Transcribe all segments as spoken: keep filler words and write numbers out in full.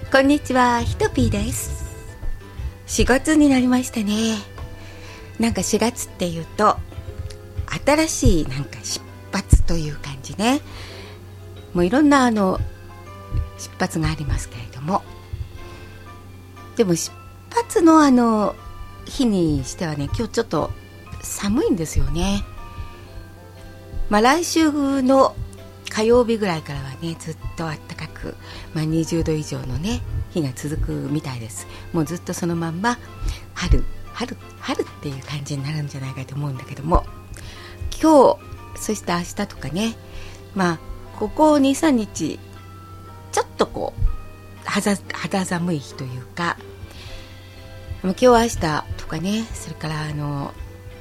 こんにちは、ひとぴーです。しがつになりましたね。なんかしがつっていうと新しいなんか出発という感じね。もういろんなあの出発がありますけれども、でも出発のあの日にしてはね、今日ちょっと寒いんですよね。まあ来週の火曜日ぐらいからはね、ずっと暖かく、まあ、にじゅうど以上のね日が続くみたいです。もうずっとそのまんま春春春っていう感じになるんじゃないかと思うんだけども、今日そして明日とかね、まあここ にさんにちちょっとこう 肌, 肌寒い日というか、今日明日とかね、それからあの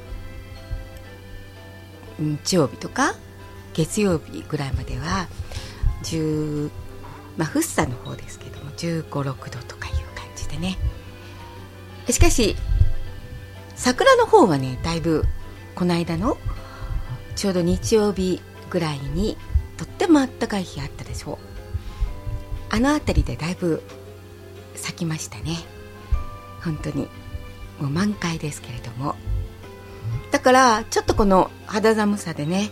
日曜日とか月曜日ぐらいまではじゅう、まあ、福生の方ですけどもじゅうご、ろくどとかいう感じでね。しかし桜の方はね、だいぶこの間のちょうど日曜日ぐらいにとっても暖かい日あったでしょう。あのあたりでだいぶ咲きましたね。本当にもう満開ですけれども、だからちょっとこの肌寒さでね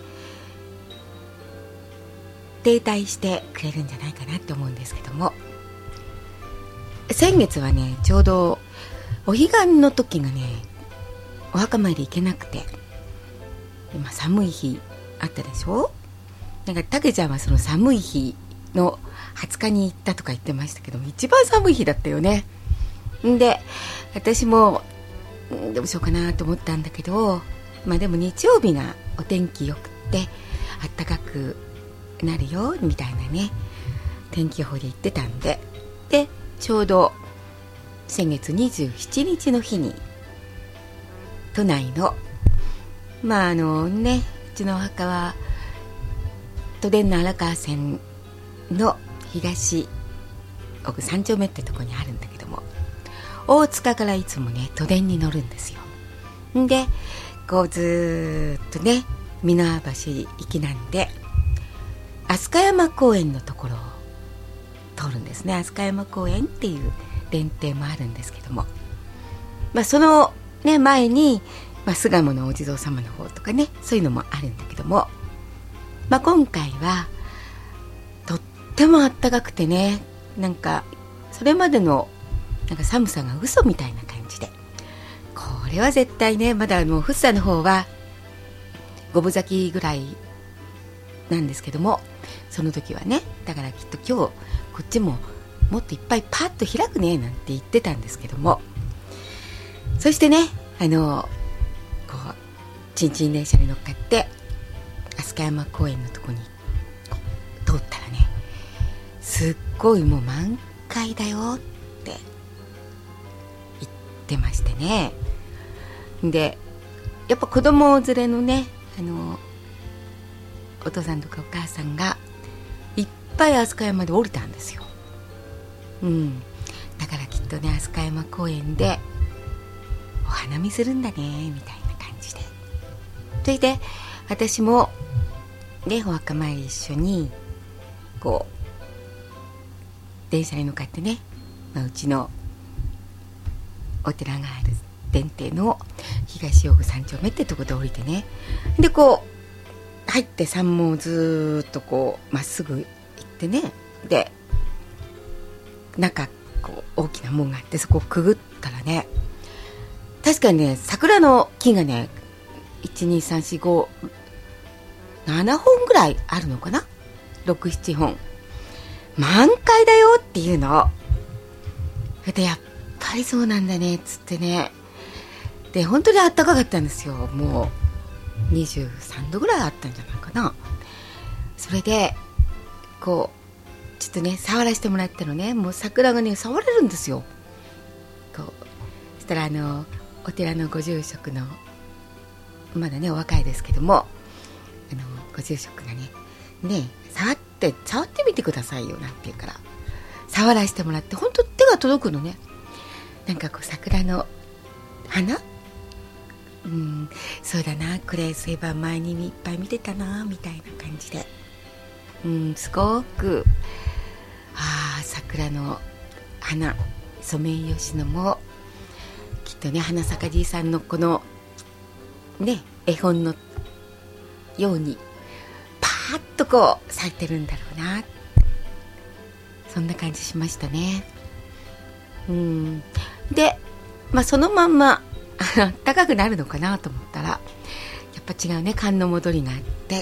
停滞してくれるんじゃないかなって思うんですけども、先月はねちょうどお彼岸の時がねお墓参り行けなくて、今寒い日あったでしょ。なんかたけちゃんはその寒い日のはつかに行ったとか言ってましたけども、一番寒い日だったよね。んで私もどうしようかなと思ったんだけど、まあでも日曜日がお天気よくって暖かくなるよみたいなね天気予報で言ってたんで、でちょうど先月にじゅうしちにちの日に都内のまああのね、うちのお墓は都電の荒川線の東奥さん丁目ってとこにあるんだけども、大塚からいつもね都電に乗るんですよ。んでこうずっとね美濃橋行きなんで飛鳥山公園のところを通るんですね。飛鳥山公園っていう電停もあるんですけども、まあ、その、ね、前に、まあ、巣鴨のお地蔵様の方とかね、そういうのもあるんだけども、まあ、今回はとっても暖かくてね、なんかそれまでのなんか寒さが嘘みたいな感じで、これは絶対ね、まだもう福生の方は五分咲きぐらいなんですけども、その時はね、だからきっと今日こっちももっといっぱいパッと開くねなんて言ってたんですけども、そしてねあのこうちんちん電車に乗っかって飛鳥山公園のとこにこう通ったらね、すっごいもう満開だよって言ってましてね。でやっぱ子供連れのねあのお父さんとかお母さんがいっぱい飛鳥山で降りたんですよ。うん、だからきっとね飛鳥山公園でお花見するんだねみたいな感じで、それで私もねお墓参り一緒にこう電車に向かってね、まあ、うちのお寺がある電停の東大久三丁目ってとこで降りてね、でこう入って山門をずっとこうまっすぐ行ってね、で中こう大きな門があって、そこをくぐったらね、確かにね桜の木がねいち、に、さん、し、ご、ななほんぐらいあるのかな、ろく、ななほん満開だよっていうので、やっぱりそうなんだねっつってね、で本当に暖かかったんですよ。もうにじゅうさんどぐらいあったんじゃないかな。それでこうちょっとね触らせてもらったのね、もう桜がね触れるんですよ。こうそしたらあのお寺のご住職のまだねお若いですけども、あのご住職がねね触って触ってみてくださいよなんて言うから触らせてもらって、本当手が届くのね。なんかこう桜の花、うん、そうだな、これそういえば前にいっぱい見てたなみたいな感じで、うん、すごくあ桜の花ソメイヨシノもきっとね、花咲かじいさんのこのね絵本のようにパーッとこう咲いてるんだろうな、そんな感じしましたね。うんで、まあ、そのまんま暖かくなるのかなと思ったら、やっぱ違うね、寒の戻りがあって、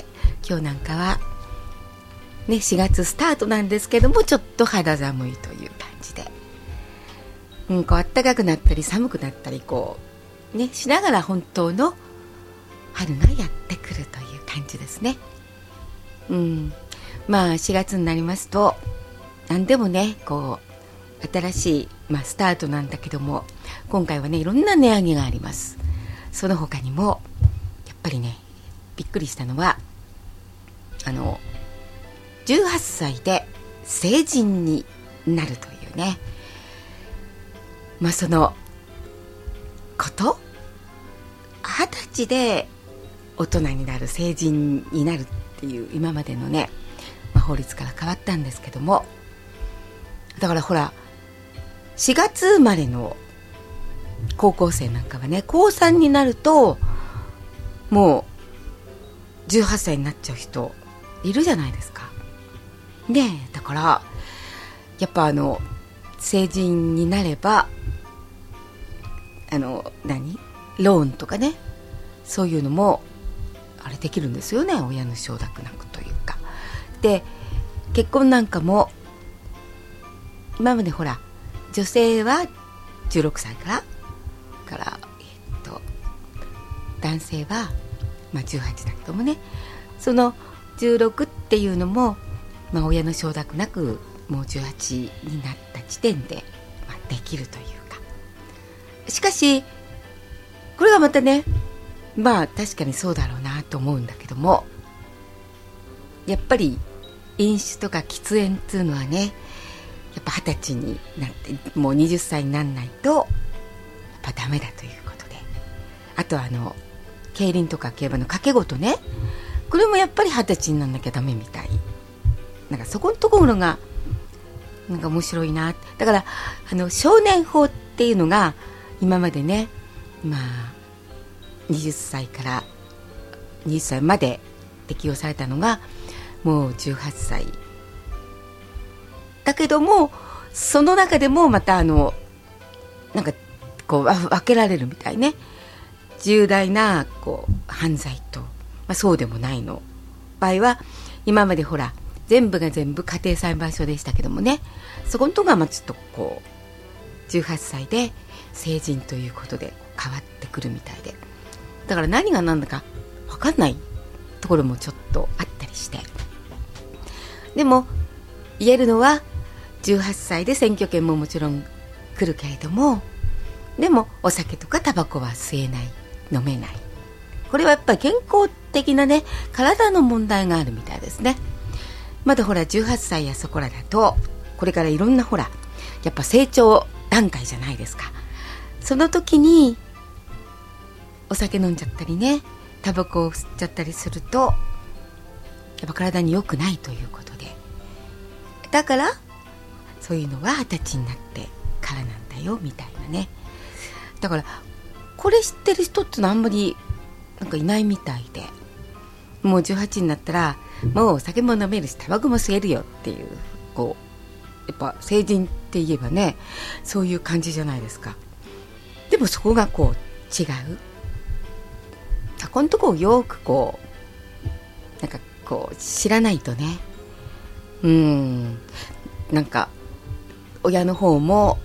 今日なんかはねしがつスタートなんですけども、ちょっと肌寒いという感じで、うん、こう暖かくなったり寒くなったりこうねしながら本当の春がやってくるという感じですね。うん、まあしがつになりますと何でもねこう新しい、まあ、スタートなんだけども、今回はねいろんな値上げがあります。その他にもやっぱりねびっくりしたのは、あのじゅうはっさいで成人になるというね、まあそのこと二十歳で大人になる、成人になるっていう今までのね、まあ、法律から変わったんですけども、だからほらしがつ生まれの高校生なんかはね、こうさんになるともうじゅうはっさいになっちゃう人いるじゃないですかね。だからやっぱあの成人になればあの何ローンとかね、そういうのもあれできるんですよね、親の承諾なくというか。で結婚なんかも今までほら女性はじゅうろくさいからから、えっと、男性は、まあ、じゅうはちだけどもね、そのじゅうろくっていうのも、まあ、親の承諾なくもうじゅうはちになった時点で、まあ、できるというか。しかしこれがまたね、まあ確かにそうだろうなと思うんだけども、やっぱり飲酒とか喫煙っていうのはね、やっぱ二十歳になってもうはたちにならないとやっぱダメだということで、あとはあの競輪とか競馬の賭け事ね、これもやっぱり二十歳にならなきゃダメみたい。なんかそこのところがなんか面白いな。だからあの少年法っていうのが今までね、まあはたちからはたちまで適用されたのがもうじゅうはっさいだけども、その中でもまたあのなんかこう分けられるみたいね。重大なこう犯罪と、まあ、そうでもないの場合は、今までほら全部が全部家庭裁判所でしたけどもね、そこのところがまあちょっとこうじゅうはっさいで成人ということで変わってくるみたいで、だから何が何だか分かんないところもちょっとあったりして、でも言えるのはじゅうはっさいで選挙権ももちろん来るけれども、でもお酒とかタバコは吸えない、飲めない。これはやっぱり健康的なね体の問題があるみたいですね。まだほらじゅうはっさいやそこらだとこれからいろんなほらやっぱ成長段階じゃないですか。その時にお酒飲んじゃったりね、タバコを吸っちゃったりするとやっぱ体に良くないということで、だからそういうのははたちになってからなんだよみたいなね。だからこれ知ってる人ってのはあんまりなんかいないみたいで、もうじゅうはちになったらもうお酒も飲めるしタバコも吸えるよっていう、こうやっぱ成人って言えばねそういう感じじゃないですか。でもそこがこう違う、そこのとこをよくこうなんかこう知らないとね、うーんなんか親の方も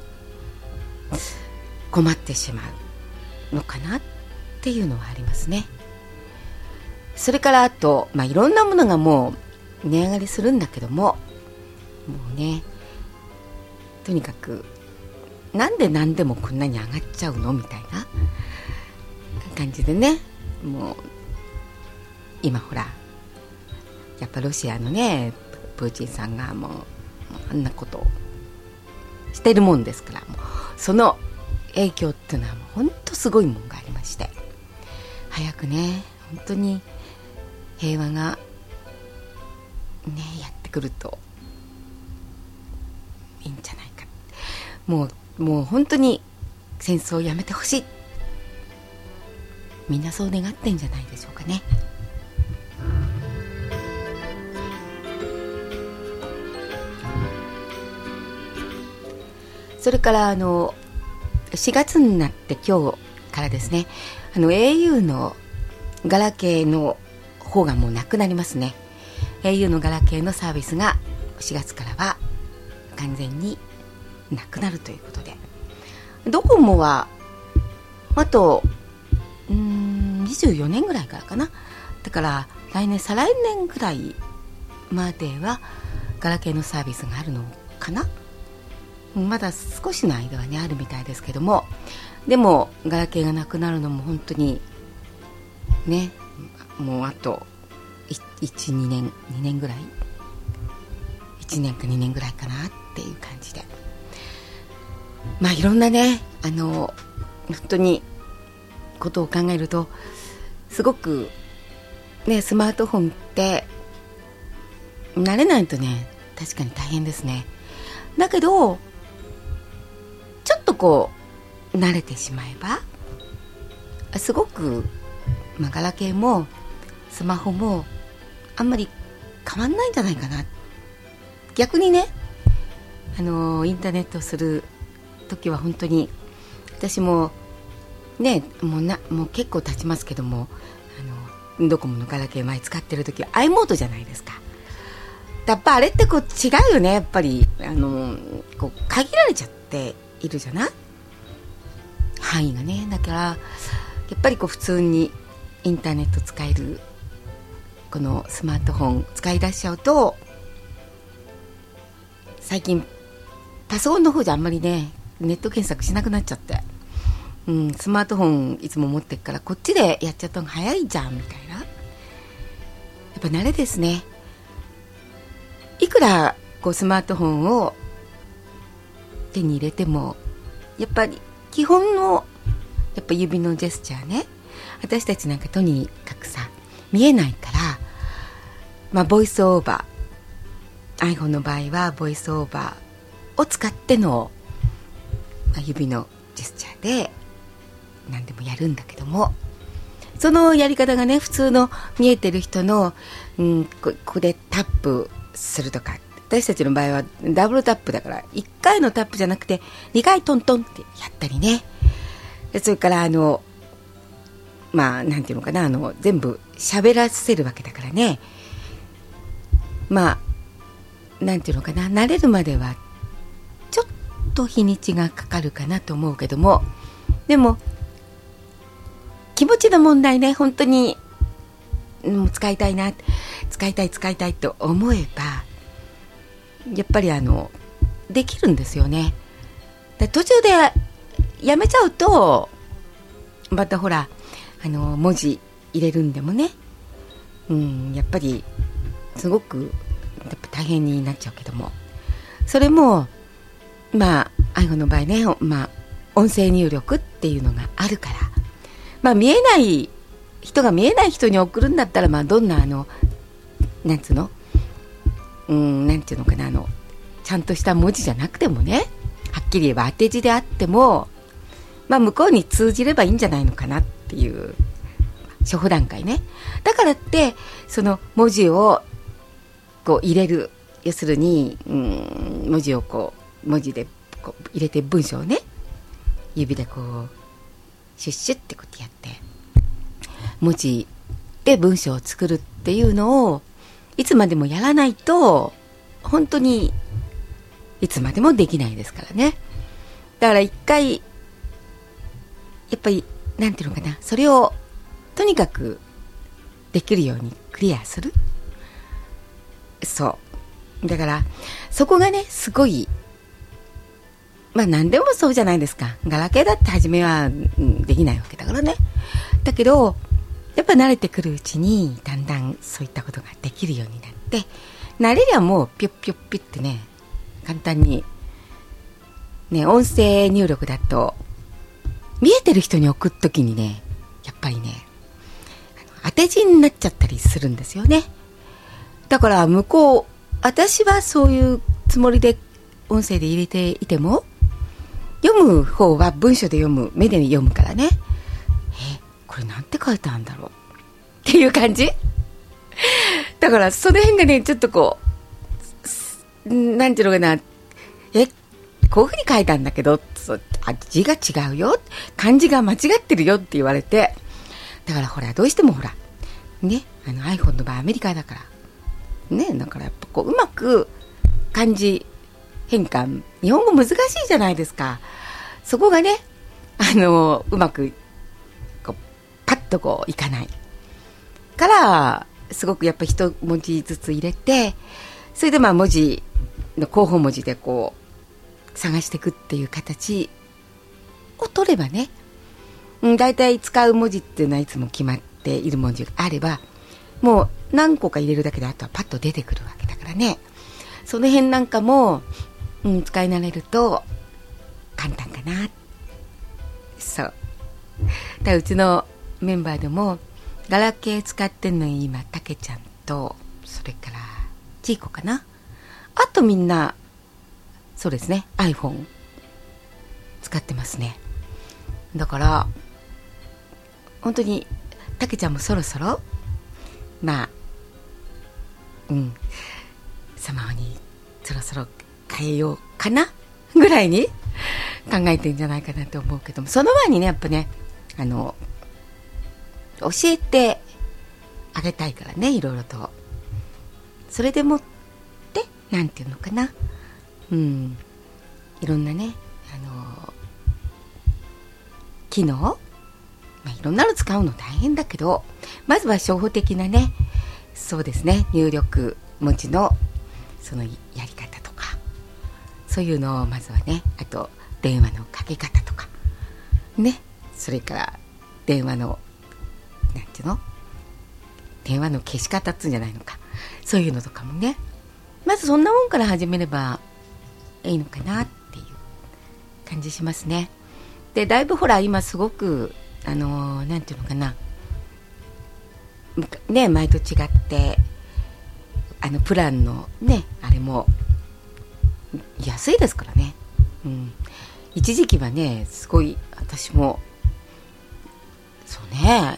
困ってしまうのかなっていうのはありますね。それからあと、まあ、いろんなものがもう値上がりするんだけども、もうねとにかくなんで何でもこんなに上がっちゃうのみたいな感じでね、もう今ほらやっぱロシアのねプーチンさんがもうあんなことをしてるもんですから、もうその影響っていうのはもう本当すごいもんがありまして、早くね本当に平和がねやってくるといいんじゃないか。 もうもう本当に戦争をやめてほしい、みんなそう願ってんじゃないでしょうかね。それからあのしがつになって今日からですね、あの エーユー のガラケーの方がもうなくなりますね。 エーユー のガラケーのサービスがしがつからは完全になくなるということで、ドコモはあとうーんにじゅうよねんぐらいからかな、だから来年再来年ぐらいまではガラケーのサービスがあるのかな。まだ少しの間はねあるみたいですけども、でもガラケーがなくなるのも本当にね、もうあといち、にねんにねんぐらい、いちねんかにねんぐらいかなっていう感じで、まあいろんなねあの本当にことを考えるとすごくね、スマートフォンって慣れないとね確かに大変ですね。だけどちょっとこう慣れてしまえばすごく、まあ、ガラケーもスマホもあんまり変わんないんじゃないかな。逆にね、あのインターネットをする時は本当に私もねもうなもう結構経ちますけども、あのドコモのガラケー前使ってる時は i モードじゃないですか。やっぱあれってこう違うよね。やっぱりあのこう限られちゃっているじゃない、範囲がね。だからやっぱりこう普通にインターネット使えるこのスマートフォン使い出しちゃうと、最近パソコンの方じゃあんまりねネット検索しなくなっちゃって、うん、スマートフォンいつも持ってるからこっちでやっちゃった方が早いじゃんみたいな、やっぱ慣れですね。いくらこうスマートフォンを手に入れてもやっぱり基本のやっぱ指のジェスチャーね、私たちなんかとにかくさ見えないから、まあボイスオーバー、 iPhone の場合はボイスオーバーを使っての、まあ、指のジェスチャーで何でもやるんだけども、そのやり方がね普通の見えてる人の、うん、こ, ここでタップするとか、私たちの場合はダブルタップだからいっかいのタップじゃなくてにかいトントンってやったりね。それからあのまあなんていうのかな、あの全部喋らせるわけだからね、まあなんていうのかな、慣れるまではちょっと日にちがかかるかなと思うけども、でも気持ちの問題ね、本当にもう使いたいな、使いたい使いたいと思えばやっぱりあのできるんですよね。で途中でやめちゃうとまたほらあの文字入れるんでもね、うん、やっぱりすごくやっぱ大変になっちゃうけども、それもまあ iPhone の場合ね、まあ、音声入力っていうのがあるから、まあ、見えない人が見えない人に送るんだったら、まあ、どんなあのなんつうの、うん、なんていうのかな、あのちゃんとした文字じゃなくてもね、はっきり言えば当て字であっても、まあ、向こうに通じればいいんじゃないのかなっていう初歩段階ね。だからってその文字をこう入れる、要するに、うん、文字をこう文字でこう入れて文章をね指でこうシュッシュッってこうやって文字で文章を作るっていうのをいつまでもやらないと本当にいつまでもできないですからね。だから一回やっぱりなんていうのかな、それをとにかくできるようにクリアする。そうだからそこがねすごい、まあ何でもそうじゃないですか。ガラケーだって初めは、うん、できないわけだからね。だけどやっぱ慣れてくるうちにだんだんそういったことができるようになって、慣れりゃもうピュッピュッピュッってね簡単にね、音声入力だと見えてる人に送っときにねやっぱりね当て字になっちゃったりするんですよね。だから向こう、私はそういうつもりで音声で入れていても読む方は文章で読む、目で読むからね、えこれなんて書いてあるんだろうっていう感じだからその辺がねちょっとこうなんていうのかな、えこういう風に書いたんだけどあ字が違うよ、漢字が間違ってるよって言われて、だからほらどうしてもほらね、あの iPhone の場合アメリカだからね、だからやっぱこううまく漢字変換、日本語難しいじゃないですか。そこがねあのうまくこうパッとこういかないから、すごくやっぱ一文字ずつ入れて、それでまあ文字の候補文字でこう探していくっていう形を取ればね、だいたい使う文字っていうのはいつも決まっている文字があれば、もう何個か入れるだけであとはパッと出てくるわけだからね。その辺なんかも、うん、使い慣れると簡単かな。そうだからうちのメンバーでもガラケー使ってんのに今たけちゃんとそれからちいこかな、あとみんなそうですね iPhone 使ってますね。だから本当にたけちゃんもそろそろまあうんスマホにそろそろ変えようかなぐらいに考えてんじゃないかなと思うけども、その前にねやっぱねあの教えてあげたいからね、いろいろと。それでもってなんていうのかな、うんいろんなねあの機能、まあ、いろんなの使うの大変だけど、まずは初歩的なね、そうですね入力文字のそのやり方とかそういうのをまずはね、あと電話のかけ方とかね、それから電話のなんていうの電話の消し方っつうんじゃないのか、そういうのとかもね、まずそんなもんから始めればいいのかなっていう感じしますね。でだいぶほら今すごくあのー、なんていうのかなね、前と違ってあのプランのねあれも安いですからね、うん、一時期はねすごい私もそうね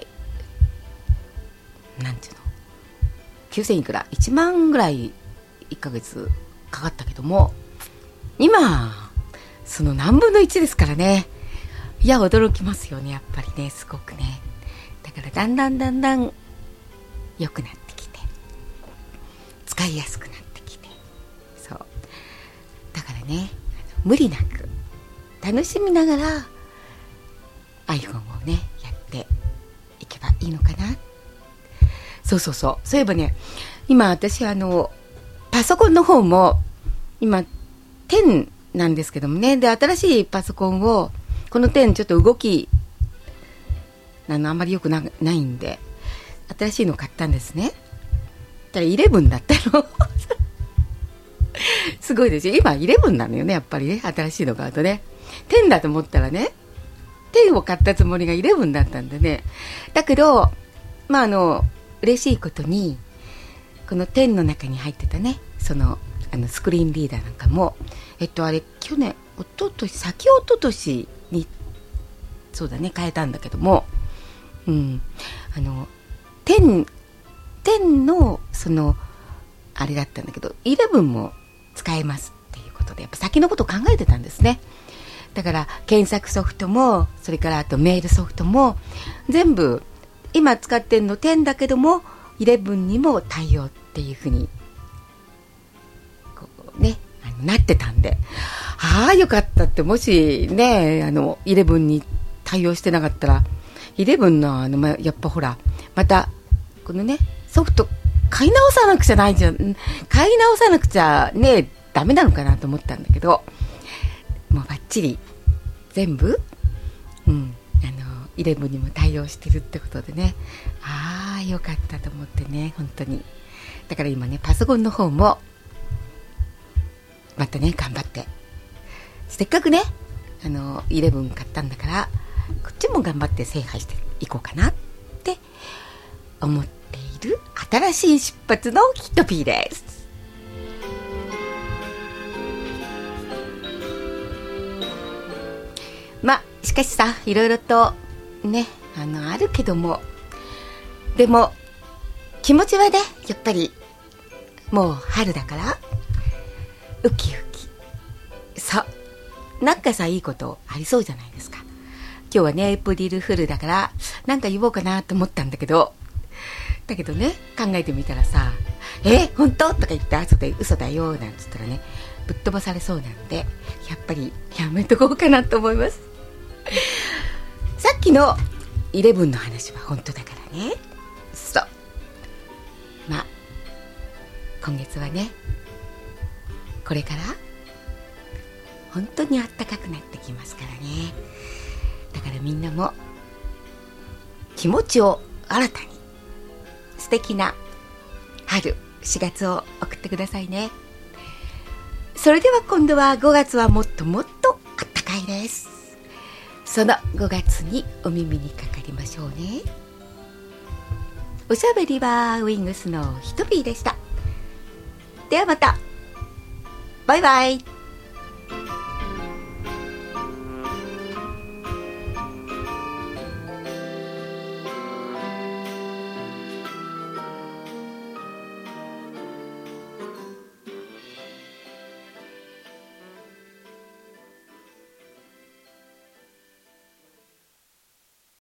なんていうのきゅうせんいくらいちまんぐらいいっかげつかかったけども、今その何分のいちですからね。いや驚きますよねやっぱりね、すごくね。だからだんだんだんだん良くなってきて使いやすくなってきて、そうだからね無理なく楽しみながら iPhone をねやっていけばいいのかな。そうそうそう、そういえばね今私あのパソコンの方も今じゅうなんですけどもね、で新しいパソコンをこのじゅうちょっと動きあのあんまり良く な, ないんで新しいの買ったんですね。だからじゅうだったのすごいですよ、今じゅうなのよねやっぱりね、新しいの買うとね。じゅうだと思ったらねじゅうを買ったつもりがじゅうだったんでね。だけどまああの嬉しいことにこのじゅうの中に入ってたねそのあのスクリーンリーダーなんかもえっとあれ去年おととし先おととしにそうだね変えたんだけども、うんあのじゅう、じゅうのそのあれだったんだけどじゅうも使えますっていうことでやっぱ先のことを考えてたんですね。だから検索ソフトもそれからあとメールソフトも全部今使ってるのじゅうだけどもじゅうにも対応っていうふうにこうねあのなってたんで、ああよかったって。もしねあのじゅうに対応してなかったらじゅうのあのやっぱほらまたこのねソフト買い直さなくちゃないじゃん買い直さなくちゃねダメなのかなと思ったんだけど、もうバッチリ全部うんあのじゅうにも対応してるってことでね、ああよかったと思ってね本当に。だから今ねパソコンの方もまたね頑張ってせっかくねあのじゅう買ったんだからこっちも頑張って制覇していこうかなって思っている新しい出発のヒットピーです。 まあしかしさ、いろいろとね、あのあるけども、でも気持ちはね、やっぱりもう春だからウキウキ。そう、なんかさ、いいことありそうじゃないですか。今日はねエイプリルフールだからなんか言おうかなと思ったんだけど、だけどね、考えてみたらさ、え本当とか言って後で嘘だよなんつったらね、ぶっ飛ばされそうなんで、やっぱりやめとこうかなと思います。さっきのイレブンの話は本当だからね。そう、まあ今月はね、これから本当にあったかくなってきますからね。だからみんなも気持ちを新たに素敵な春しがつを送ってくださいね。それでは今度はごがつはもっともっとあったかいです。そのごがつにお耳にかかりましょうね。おしゃべりはウィングスのひとぴーでした。ではまた、バイバイ。